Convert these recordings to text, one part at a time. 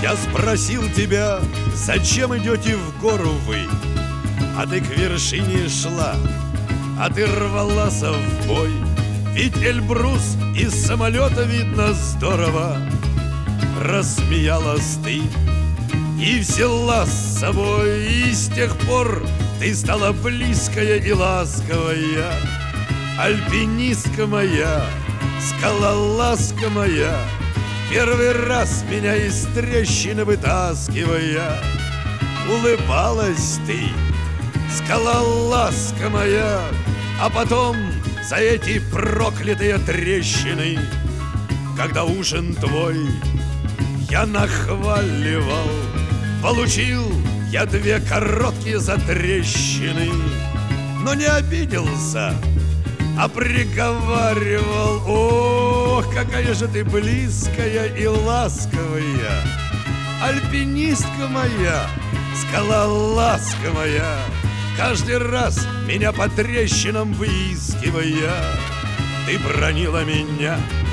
Я спросил тебя, зачем идете в гору вы? А ты к вершине шла, а ты рвалась в бой. Ведь Эльбрус из самолета видно здорово. Рассмеялась ты и взяла с собой, и с тех пор ты стала близкая и ласковая. Альпинистка моя, скалолазка моя, первый раз меня из трещины вытаскивая. Улыбалась ты, скалолазка моя, а потом за эти проклятые трещины, когда ужин твой я нахваливал, получил я 2 короткие затрещины, но не обиделся, а приговаривал: ох, какая же ты близкая и ласковая, альпинистка моя, скалолазка моя, каждый раз меня по трещинам выискивая. Ты бранила меня,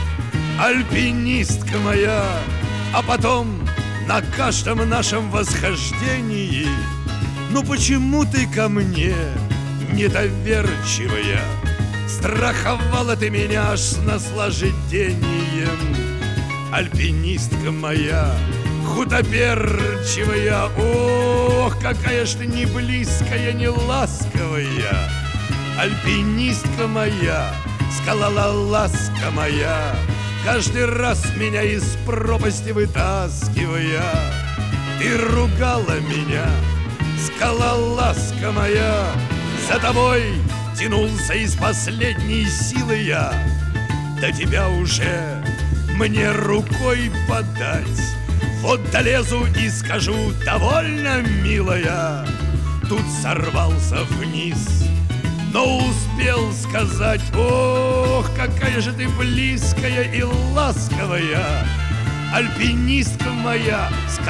альпинистка моя, а потом на каждом нашем восхождении: ну почему ты ко мне недоверчивая? Страховала ты меня аж с наслаждением. Альпинистка моя, худоперчивая, ох, какая ж ты не близкая, не ласковая. Альпинистка моя, скалолазка моя, каждый раз меня из пропасти вытаскивая. Ты ругала меня, скалолазка моя, за тобой тянулся из последней силы я. До тебя уже мне рукой подать. Вот долезу и скажу: довольно, милая. Тут сорвался вниз, но успел сказать: ох, какая же ты близкая и ласковая, альпинистка моя,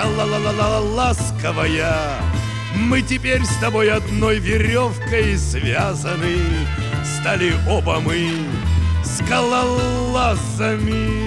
скалолазковая. Мы теперь с тобой одной веревкой связаны, стали оба мы скалолазами.